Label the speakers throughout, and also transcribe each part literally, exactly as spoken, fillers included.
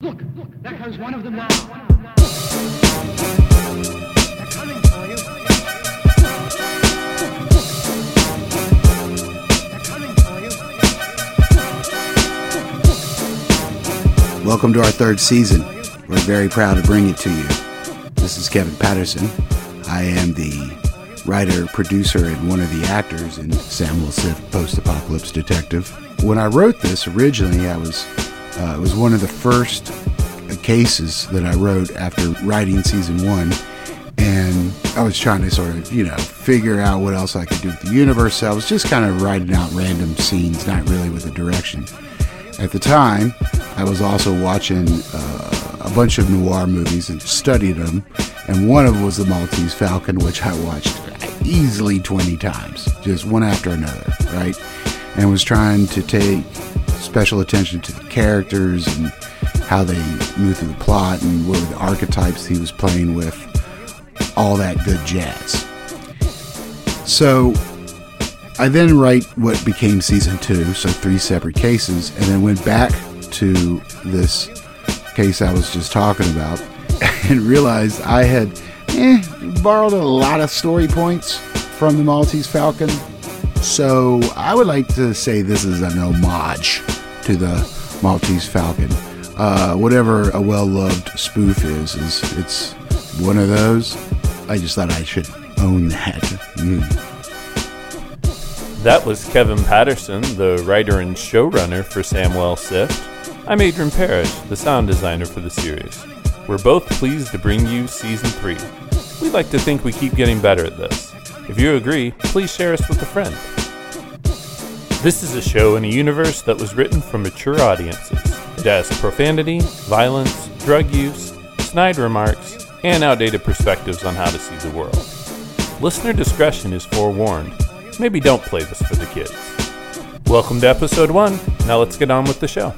Speaker 1: Look, look, there comes one of them now. They're coming for you. They're coming for
Speaker 2: you. Welcome to our third season. We're very proud to bring it to you. This is Kevin Patterson. I am the writer, producer, and one of the actors in Samuel Sift Post-Apocalypse Detective. When I wrote this originally, I was uh, it was one of the first cases that I wrote after writing season one, and I was trying to sort of, you know, figure out what else I could do with the universe. So I was just kind of writing out random scenes, not really with a direction. At the time, I was also watching uh, a bunch of noir movies and studied them, and one of them was The Maltese Falcon, which I watched easily twenty times, just one after another, right? And was trying to take special attention to the characters and how they move through the plot and what were the archetypes he was playing with, all that good jazz. So I then write what became season two, so three separate cases, and then went back to this case I was just talking about and realized I had eh, borrowed a lot of story points from the Maltese Falcon. So I would like to say this is an homage to the Maltese Falcon. Uh, whatever a well-loved spoof is, is it's one of those. I just thought I should own that. Mm.
Speaker 3: That was Kevin Patterson, the writer and showrunner for Samuel Sift. I'm Adrian Parrish, the sound designer for the series. We're both pleased to bring you Season three. We'd like to think we keep getting better at this. If you agree, please share us with a friend. This is a show in a universe that was written for mature audiences. It has profanity, violence, drug use, snide remarks, and outdated perspectives on how to see the world. Listener discretion is forewarned. Maybe don't play this for the kids. Welcome to episode one. Now let's get on with the show.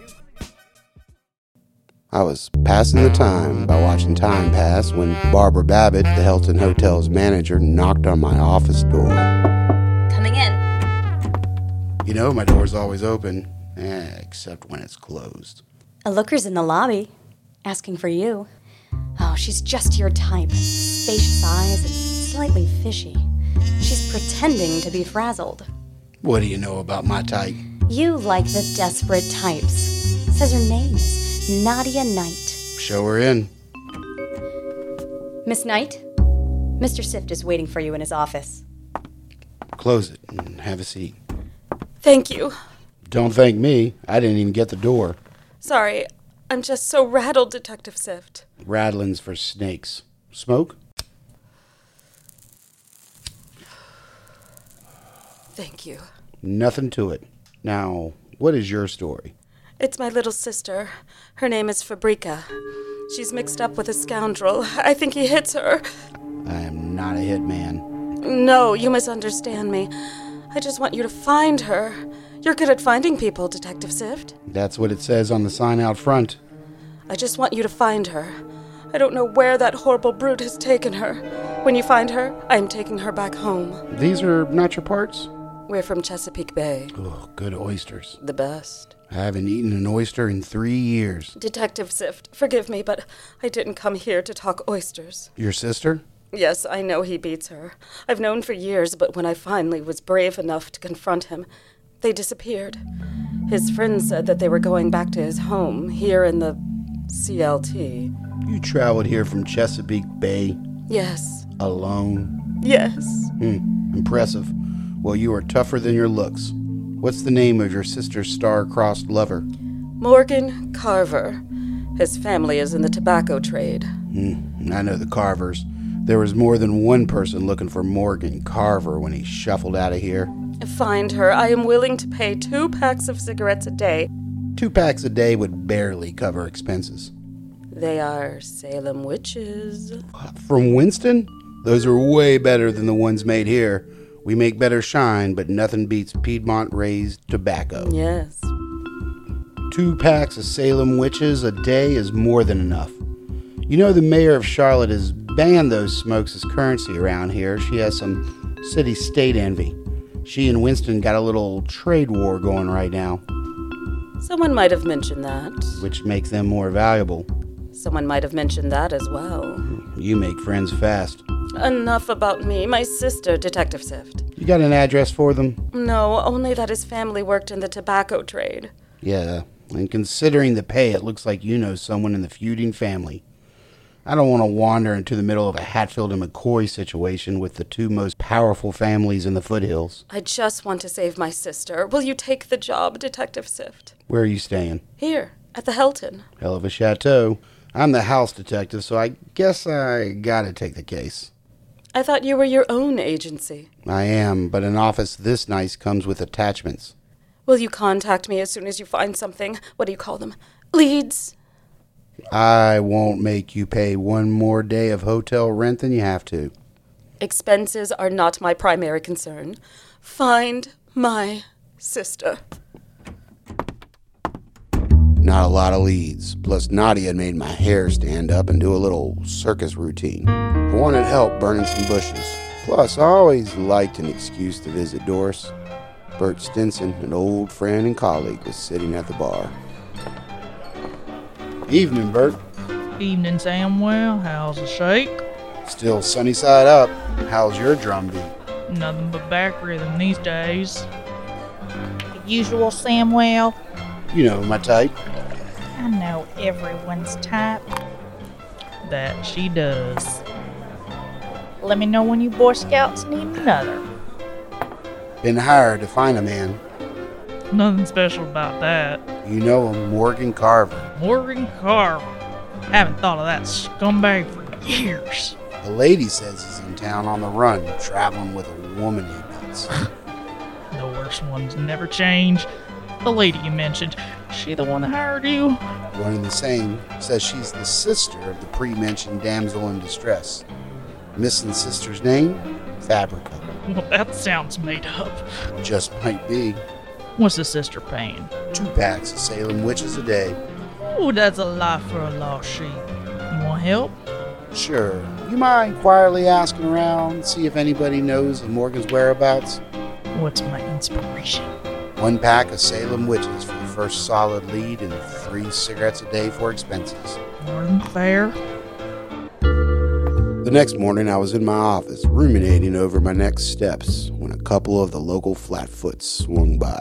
Speaker 2: I was passing the time by watching time pass when Barbara Babbitt, the Hilton Hotel's manager, knocked on my office door.
Speaker 4: Coming in.
Speaker 2: You know, my door's always open, eh, except when it's closed.
Speaker 4: A looker's in the lobby, asking for you. Oh, she's just your type. Spacious eyes and slightly fishy. She's pretending to be frazzled.
Speaker 2: What do you know about my type?
Speaker 4: You like the desperate types. Says her name is Nadia Knight.
Speaker 2: Show her in.
Speaker 4: Miss Knight, Mister Sift is waiting for you in his office.
Speaker 2: Close it and have a seat.
Speaker 5: Thank you.
Speaker 2: Don't thank me. I didn't even get the door.
Speaker 5: Sorry, I'm just so rattled, Detective Sift.
Speaker 2: Rattling's for snakes. Smoke?
Speaker 5: Thank you.
Speaker 2: Nothing to it. Now, what is your story?
Speaker 5: It's my little sister. Her name is Fabrica. She's mixed up with a scoundrel. I think he hits her.
Speaker 2: I am not a hitman.
Speaker 5: No, you misunderstand me. I just want you to find her. You're good at finding people, Detective Sift.
Speaker 2: That's what it says on the sign out front.
Speaker 5: I just want you to find her. I don't know where that horrible brute has taken her. When you find her, I am taking her back home.
Speaker 2: These are not your parts?
Speaker 5: We're from Chesapeake Bay.
Speaker 2: Oh, good oysters.
Speaker 5: The best.
Speaker 2: I haven't eaten an oyster in three years.
Speaker 5: Detective Sift, forgive me, but I didn't come here to talk oysters.
Speaker 2: Your sister?
Speaker 5: Yes, I know he beats her. I've known for years, but when I finally was brave enough to confront him, they disappeared. His friends said that they were going back to his home, here in the C L T.
Speaker 2: You traveled here from Chesapeake Bay?
Speaker 5: Yes.
Speaker 2: Alone?
Speaker 5: Yes.
Speaker 2: Hmm, impressive. Well, you are tougher than your looks. What's the name of your sister's star-crossed lover?
Speaker 5: Morgan Carver. His family is in the tobacco trade.
Speaker 2: Hmm, I know the Carvers. There was more than one person looking for Morgan Carver when he shuffled out of here.
Speaker 5: Find her. I am willing to pay two packs of cigarettes a day.
Speaker 2: Two packs a day would barely cover expenses.
Speaker 5: They are Salem witches.
Speaker 2: From Winston? Those are way better than the ones made here. We make better shine, but nothing beats Piedmont-raised tobacco.
Speaker 5: Yes.
Speaker 2: Two packs of Salem witches a day is more than enough. You know, the mayor of Charlotte has banned those smokes as currency around here. She has some city-state envy. She and Winston got a little trade war going right now.
Speaker 5: Someone might have mentioned that.
Speaker 2: which makes them more valuable.
Speaker 5: Someone might have mentioned that as well.
Speaker 2: You make friends fast.
Speaker 5: Enough about me. My sister, Detective Sift.
Speaker 2: You got an address for them?
Speaker 5: No, only that his family worked in the tobacco trade.
Speaker 2: Yeah, and considering the pay, it looks like you know someone in the feuding family. I don't want to wander into the middle of a Hatfield and McCoy situation with the two most powerful families in the foothills.
Speaker 5: I just want to save my sister. Will you take the job, Detective Sift?
Speaker 2: Where are you staying?
Speaker 5: Here, at the Helton.
Speaker 2: Hell of a chateau. I'm the house detective, so I guess I gotta take the case.
Speaker 5: I thought you were your own agency.
Speaker 2: I am, but an office this nice comes with attachments.
Speaker 5: Will you contact me as soon as you find something? What do you call them? Leads?
Speaker 2: I won't make you pay one more day of hotel rent than you have to.
Speaker 5: Expenses are not my primary concern. Find my sister.
Speaker 2: Not a lot of leads. Plus, Nadia had made my hair stand up and do a little circus routine. I wanted help burning some bushes. Plus, I always liked an excuse to visit Doris. Bert Stinson, an old friend and colleague, was sitting at the bar. Evening, Bert.
Speaker 6: Evening, Samuel. How's the shake?
Speaker 2: Still sunny side up. How's your drum beat?
Speaker 6: Nothing but back rhythm these days. The usual, Samuel.
Speaker 2: You know my type.
Speaker 6: I know everyone's type. That she does. Let me know when you Boy Scouts need another.
Speaker 2: Been hired to find a man.
Speaker 6: Nothing special about that.
Speaker 2: You know him, Morgan Carver.
Speaker 6: Morgan Carver. Haven't thought of that scumbag for years.
Speaker 2: The lady says he's in town on the run, traveling with a woman he meets.
Speaker 6: The worst ones never change. The lady you mentioned, she the one that hired you?
Speaker 2: One and the same, says she's the sister of the pre-mentioned damsel in distress. Missing sister's name? Fabrica.
Speaker 6: Well, that sounds made up.
Speaker 2: Just might be.
Speaker 6: What's the sister paying?
Speaker 2: Two packs of Salem witches a day.
Speaker 6: Ooh, that's a lot for a lost sheep. You want help?
Speaker 2: Sure. You mind quietly asking around, see if anybody knows of Morgan's whereabouts?
Speaker 6: What's my inspiration?
Speaker 2: One pack of Salem witches for the first solid lead and three cigarettes a day for expenses.
Speaker 6: More than fair.
Speaker 2: The next morning, I was in my office, ruminating over my next steps, when a couple of the local flatfoots swung by.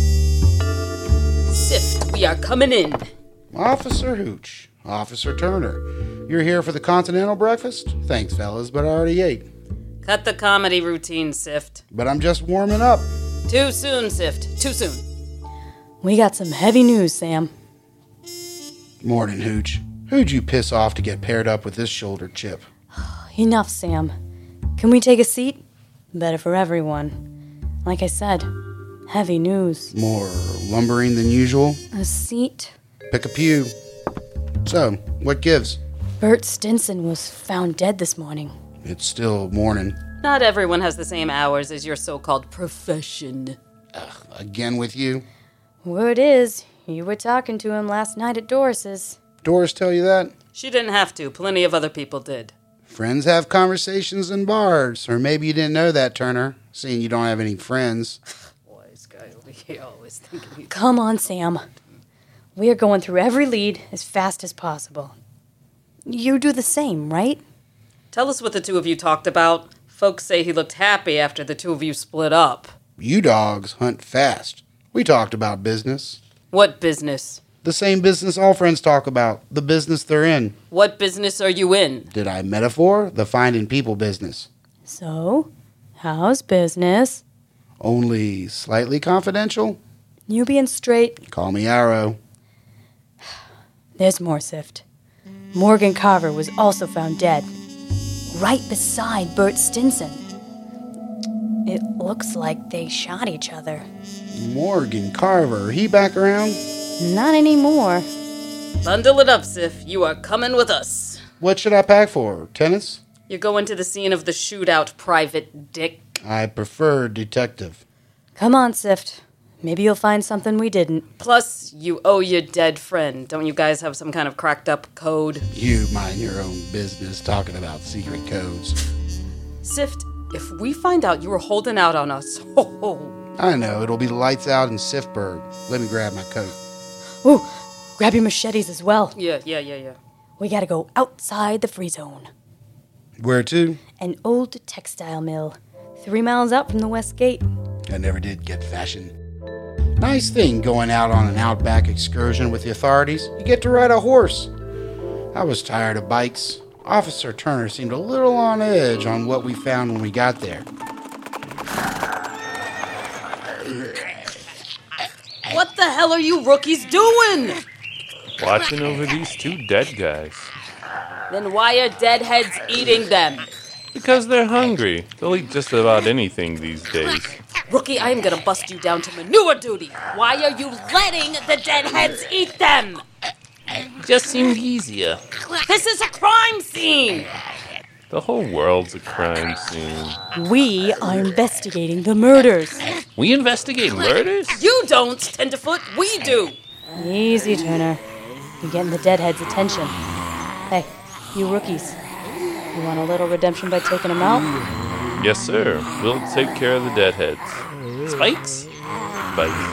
Speaker 5: Sift, we are coming in.
Speaker 2: Officer Hooch, Officer Turner, you're here for the continental breakfast? Thanks, fellas, but I already ate.
Speaker 5: Cut the comedy routine, Sift.
Speaker 2: But I'm just warming up.
Speaker 5: Too soon, Sift. Too soon.
Speaker 4: We got some heavy news, Sam.
Speaker 2: Morning, Hooch. Who'd you piss off to get paired up with this shoulder chip?
Speaker 4: Enough, Sam. Can we take a seat? Better for everyone. Like I said, heavy news.
Speaker 2: More lumbering than usual?
Speaker 4: A seat?
Speaker 2: Pick a pew. So, what gives?
Speaker 4: Bert Stinson was found dead this morning.
Speaker 2: It's still morning.
Speaker 5: Not everyone has the same hours as your so-called profession.
Speaker 2: Ugh, again with you?
Speaker 4: Word is, you were talking to him last night at Doris's.
Speaker 2: Doris tell you that?
Speaker 5: She didn't have to. Plenty of other people did.
Speaker 2: Friends have conversations in bars. Or maybe you didn't know that, Turner, seeing you don't have any friends.
Speaker 5: Boy, this guy over here always thinking he's...
Speaker 4: Come on, Sam. We are going through every lead as fast as possible. You do the same, right?
Speaker 5: Tell us what the two of you talked about. Folks say he looked happy after the two of you split up.
Speaker 2: You dogs hunt fast. We talked about business.
Speaker 5: What business?
Speaker 2: The same business all friends talk about. The business they're in.
Speaker 5: What business are you in?
Speaker 2: Did I metaphor? The finding people business.
Speaker 4: So, how's business?
Speaker 2: Only slightly confidential?
Speaker 4: You being straight?
Speaker 2: Call me Arrow.
Speaker 4: There's more, Sift. Morgan Carver was also found dead. Right beside Bert Stinson. It looks like they shot each other.
Speaker 2: Morgan Carver, he back around?
Speaker 4: Not anymore.
Speaker 5: Bundle it up, Sif. You are coming with us.
Speaker 2: What should I pack for? Tennis?
Speaker 5: You're going to the scene of the shootout, Private Dick.
Speaker 2: I prefer detective.
Speaker 4: Come on, Sift. Maybe you'll find something we didn't.
Speaker 5: Plus, you owe your dead friend. Don't you guys have some kind of cracked up code?
Speaker 2: You mind your own business talking about secret codes.
Speaker 5: Sift, if we find out you were holding out on us, ho ho.
Speaker 2: I know, it'll be lights out in Sifburg. Let me grab my coat.
Speaker 4: Ooh, grab your machetes as well.
Speaker 5: Yeah, yeah, yeah, yeah.
Speaker 4: We gotta go outside the free zone.
Speaker 2: Where to?
Speaker 4: An old textile mill, three miles out from the west gate.
Speaker 2: I never did get fashion. Nice thing going out on an outback excursion with the authorities. You get to ride a horse. I was tired of bikes. Officer Turner seemed a little on edge on what we found when we got there.
Speaker 5: What the hell are you rookies doing?
Speaker 3: Watching over these two dead guys.
Speaker 5: Then why are deadheads eating them?
Speaker 3: Because they're hungry. They'll eat just about anything these days.
Speaker 5: Rookie, I am gonna bust you down to manure duty. Why are you letting the deadheads eat them?
Speaker 3: Just seemed easier.
Speaker 5: This is a crime scene!
Speaker 3: The whole world's a crime scene.
Speaker 4: We are investigating the murders.
Speaker 3: We investigate murders?
Speaker 5: You don't, Tenderfoot, we do!
Speaker 4: Easy, Turner. You're getting the deadhead's attention. Hey, you rookies. You want a little redemption by taking them out?
Speaker 3: Yes, sir. We'll take care of the deadheads. Spikes? Spikes.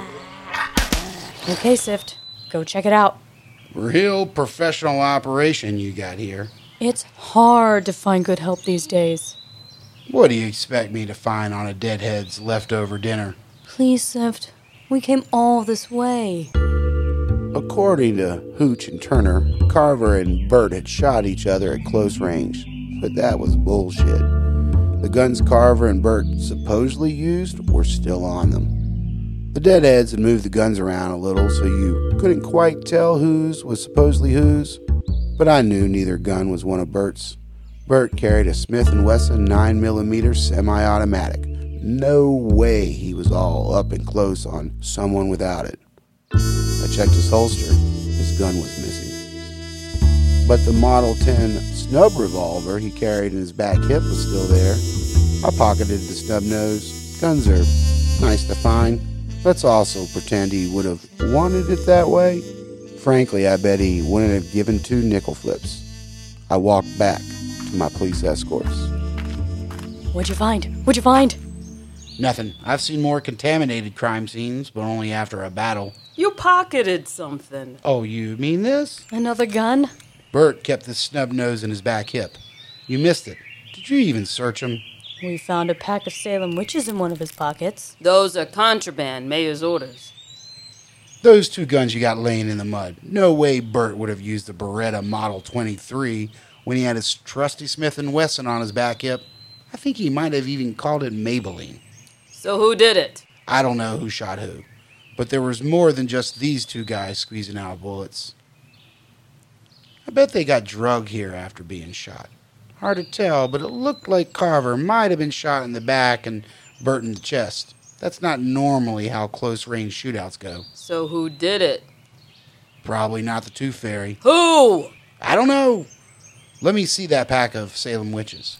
Speaker 4: Okay, Sift. Go check it out.
Speaker 2: Real professional operation you got here.
Speaker 4: It's hard to find good help these days.
Speaker 2: What do you expect me to find on a deadhead's leftover dinner?
Speaker 4: Please, Sift. We came all this way.
Speaker 2: According to Hooch and Turner, Carver and Bert had shot each other at close range, but that was bullshit. The guns Carver and Bert supposedly used were still on them. The deadheads had moved the guns around a little so you couldn't quite tell whose was supposedly whose, but I knew neither gun was one of Bert's. Bert carried a Smith and Wesson nine millimeter semi-automatic. No way he was all up and close on someone without it. I checked his holster. His gun was missing. But the Model ten snub revolver he carried in his back hip was still there. I pocketed the snub nose. Guns are nice to find. Let's also pretend he would have wanted it that way. Frankly, I bet he wouldn't have given two nickel flips. I walked back to my police escorts.
Speaker 4: What'd you find? What'd you find?
Speaker 2: Nothing. I've seen more contaminated crime scenes, but only after a battle.
Speaker 5: You pocketed something.
Speaker 2: Oh, you mean this?
Speaker 4: Another gun?
Speaker 2: Bert kept the snub nose in his back hip. You missed it. Did you even search him?
Speaker 4: We found a pack of Salem witches in one of his pockets.
Speaker 5: Those are contraband, mayor's orders.
Speaker 2: Those two guns you got laying in the mud. No way Bert would have used the Beretta Model twenty-three when he had his trusty Smith and Wesson on his back hip. I think he might have even called it Maybelline.
Speaker 5: So who did it?
Speaker 2: I don't know who shot who, but there was more than just these two guys squeezing out bullets. I bet they got drugged here after being shot. Hard to tell, but it looked like Carver might have been shot in the back and Bert in the chest. That's not normally how close-range shootouts go.
Speaker 5: So who did it?
Speaker 2: Probably not the Tooth Fairy.
Speaker 5: Who?
Speaker 2: I don't know. Let me see that pack of Salem witches.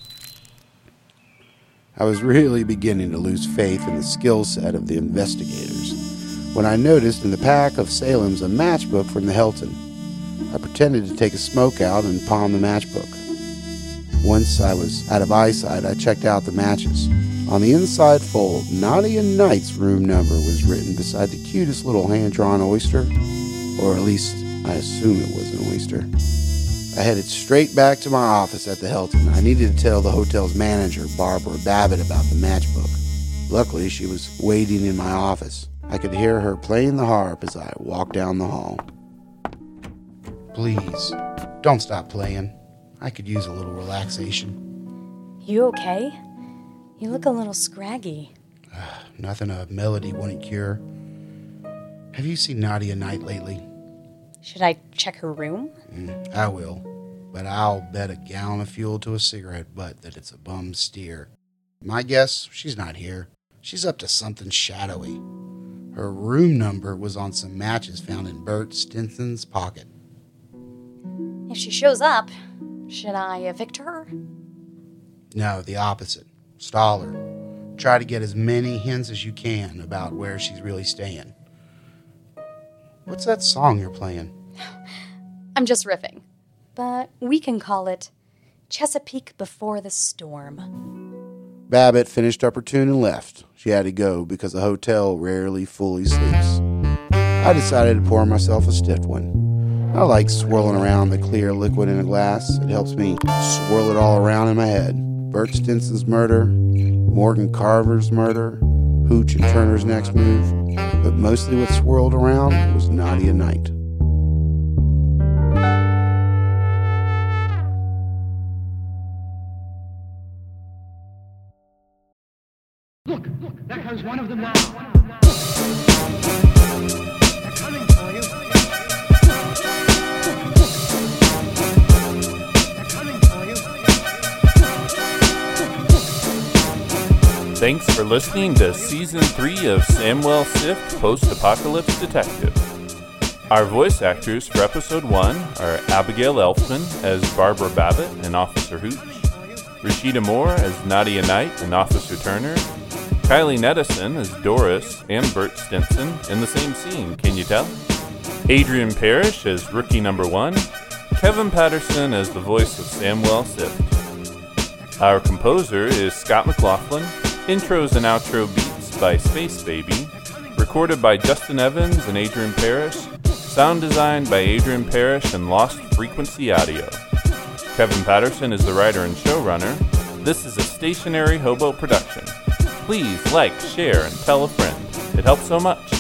Speaker 2: I was really beginning to lose faith in the skill set of the investigators when I noticed in the pack of Salem's a matchbook from the Hilton. I pretended to take a smoke out and palm the matchbook. Once I was out of eyesight, I checked out the matches. On the inside fold, Nadia Knight's room number was written beside the cutest little hand-drawn oyster, or at least I assume it was an oyster. I headed straight back to my office at the Hilton. I needed to tell the hotel's manager, Barbara Babbitt, about the matchbook. Luckily, she was waiting in my office. I could hear her playing the harp as I walked down the hall. Please, don't stop playing. I could use a little relaxation.
Speaker 4: You okay? You look a little scraggy.
Speaker 2: Nothing a melody wouldn't cure. Have you seen Nadia Knight lately?
Speaker 4: Should I check her room?
Speaker 2: Mm, I will, but I'll bet a gallon of fuel to a cigarette butt that it's a bum steer. My guess, she's not here. She's up to something shadowy. Her room number was on some matches found in Bert Stinson's pocket.
Speaker 4: If she shows up, should I evict her?
Speaker 2: No, the opposite. Stall her. Try to get as many hints as you can about where she's really staying. What's that song you're playing?
Speaker 4: I'm just riffing. But we can call it Chesapeake Before the Storm.
Speaker 2: Babbitt finished up her tune and left. She had to go because the hotel rarely fully sleeps. I decided to pour myself a stiff one. I like swirling around the clear liquid in a glass. It helps me swirl it all around in my head. Bert Stinson's murder, Morgan Carver's murder, Hooch and Turner's next move, but mostly what swirled around was Nadia Knight.
Speaker 1: Look, look, there comes one of them now. They're coming for you. They're coming for you.
Speaker 3: Thanks for listening to Season three of Samuel Sift Post-Apocalypse Detective. Our voice actors for Episode one are Abigail Elfman as Barbara Babbitt and Officer Hooch, Rashida Moore as Nadia Knight and Officer Turner, Kylie Nettison as Doris and Bert Stinson in the same scene, can you tell? Adrian Parrish as Rookie Number One, Kevin Patterson as the voice of Samuel Sift. Our composer is Scott McLaughlin, intros and outro beats by Space Baby, recorded by Justin Evans and Adrian Parrish, sound designed by Adrian Parrish and Lost Frequency Audio. Kevin Patterson is the writer and showrunner. This is a Stationary Hobo production. Please like, share, and tell a friend. It helps so much.